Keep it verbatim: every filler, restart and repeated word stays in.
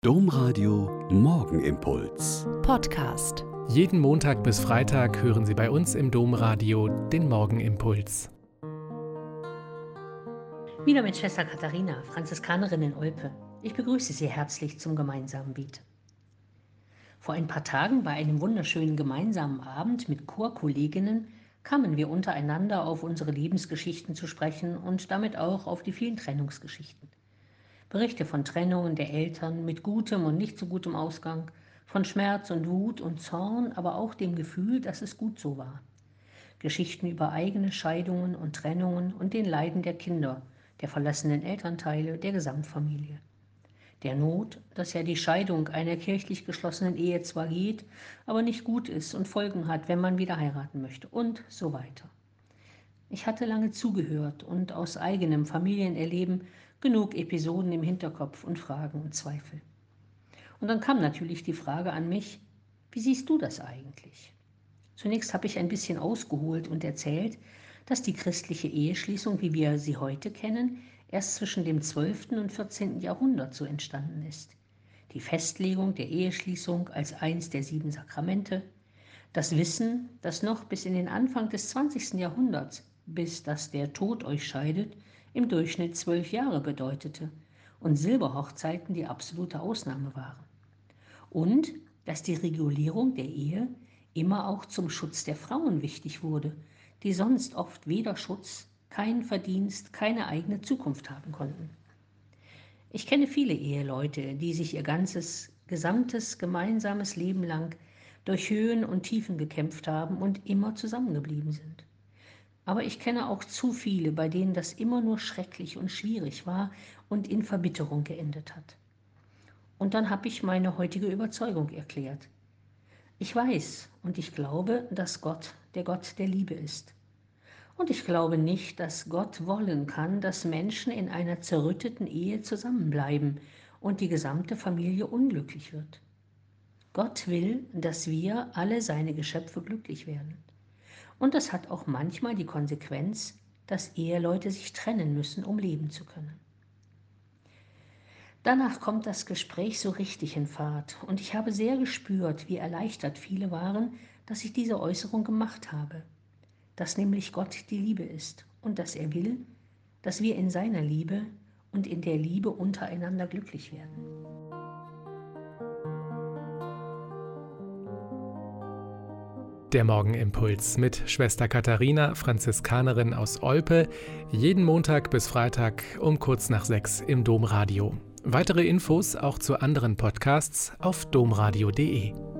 Domradio Morgenimpuls. Podcast. Jeden Montag bis Freitag hören Sie bei uns im Domradio den Morgenimpuls. Wieder mit Schwester Katharina, Franziskanerin in Olpe. Ich begrüße Sie herzlich zum gemeinsamen Beet. Vor ein paar Tagen bei einem wunderschönen gemeinsamen Abend mit Chorkolleginnen kamen wir untereinander auf unsere Lebensgeschichten zu sprechen und damit auch auf die vielen Trennungsgeschichten. Berichte von Trennungen der Eltern mit gutem und nicht so gutem Ausgang, von Schmerz und Wut und Zorn, aber auch dem Gefühl, dass es gut so war. Geschichten über eigene Scheidungen und Trennungen und den Leiden der Kinder, der verlassenen Elternteile, der Gesamtfamilie. Der Not, dass ja die Scheidung einer kirchlich geschlossenen Ehe zwar geht, aber nicht gut ist und Folgen hat, wenn man wieder heiraten möchte und so weiter. Ich hatte lange zugehört und aus eigenem Familienerleben genug Episoden im Hinterkopf und Fragen und Zweifel. Und dann kam natürlich die Frage an mich, wie siehst du das eigentlich? Zunächst habe ich ein bisschen ausgeholt und erzählt, dass die christliche Eheschließung, wie wir sie heute kennen, erst zwischen dem zwölften und vierzehnten Jahrhundert so entstanden ist. Die Festlegung der Eheschließung als eins der sieben Sakramente, das Wissen, dass noch bis in den Anfang des zwanzigsten Jahrhunderts, bis dass der Tod euch scheidet, im Durchschnitt zwölf Jahre bedeutete und Silberhochzeiten die absolute Ausnahme waren. Und dass die Regulierung der Ehe immer auch zum Schutz der Frauen wichtig wurde, die sonst oft weder Schutz, keinen Verdienst, keine eigene Zukunft haben konnten. Ich kenne viele Eheleute, die sich ihr ganzes, gesamtes, gemeinsames Leben lang durch Höhen und Tiefen gekämpft haben und immer zusammengeblieben sind. Aber ich kenne auch zu viele, bei denen das immer nur schrecklich und schwierig war und in Verbitterung geendet hat. Und dann habe ich meine heutige Überzeugung erklärt. Ich weiß und ich glaube, dass Gott der Gott der Liebe ist. Und ich glaube nicht, dass Gott wollen kann, dass Menschen in einer zerrütteten Ehe zusammenbleiben und die gesamte Familie unglücklich wird. Gott will, dass wir alle seine Geschöpfe glücklich werden. Und das hat auch manchmal die Konsequenz, dass Eheleute sich trennen müssen, um leben zu können. Danach kommt das Gespräch so richtig in Fahrt und ich habe sehr gespürt, wie erleichtert viele waren, dass ich diese Äußerung gemacht habe. Dass nämlich Gott die Liebe ist und dass er will, dass wir in seiner Liebe und in der Liebe untereinander glücklich werden. Der Morgenimpuls mit Schwester Katharina, Franziskanerin aus Olpe, jeden Montag bis Freitag um kurz nach sechs im Domradio. Weitere Infos auch zu anderen Podcasts auf domradio punkt de.